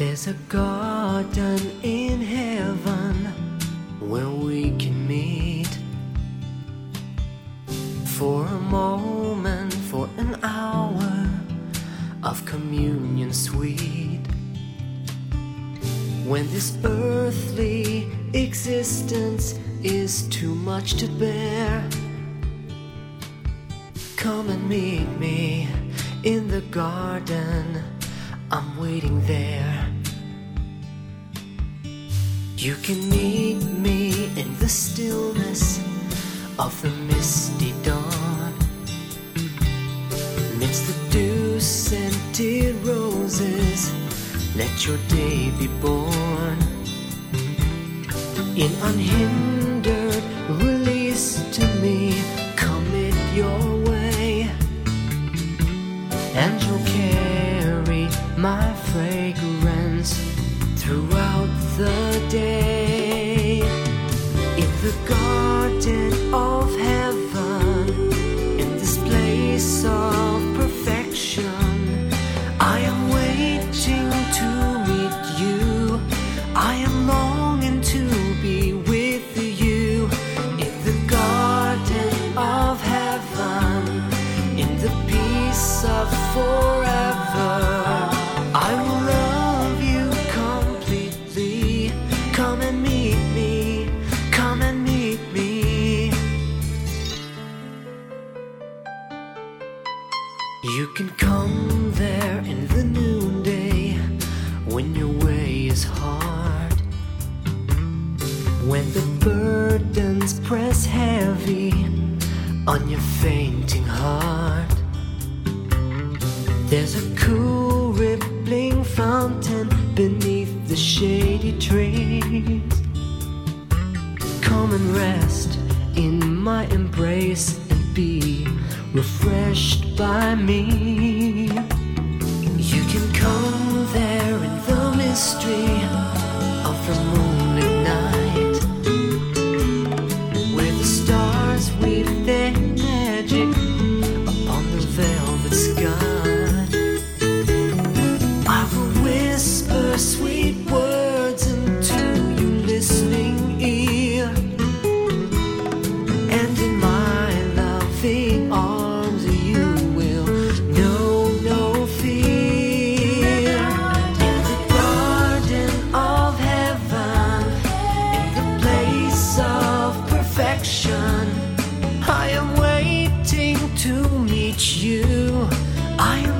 There's a garden in heaven where we can meet for a moment, for an hour of communion sweet. When this earthly existence is too much to bear, come and meet me in the garden, I'm waiting there. You can meet me in the stillness of the misty dawn, midst the dew-scented roses, let your day be born. In unhindered release to me, commit your way, and you'll carry my fragrance throughout the day. In the garden of heaven, in this place of perfection, I am waiting to meet you. I am longing to be with you. In the garden of heaven, in the peace of forever, I will love you completely. Come and meet me, come and meet me. You can come there in the noonday when your way is hard, when the burdens press heavy on your fainting heart. There's a cool rippling fountain beneath the shady trees. Come and rest in my embrace and be refreshed by me. You can come there in the mystery of the moonlit night, where the stars weave their magic upon the velvet sky. I will whisper sweet words into your listening ear, and in my loving arms you will know no fear. In the garden of heaven, in the place of perfection, I am waiting to meet you. I am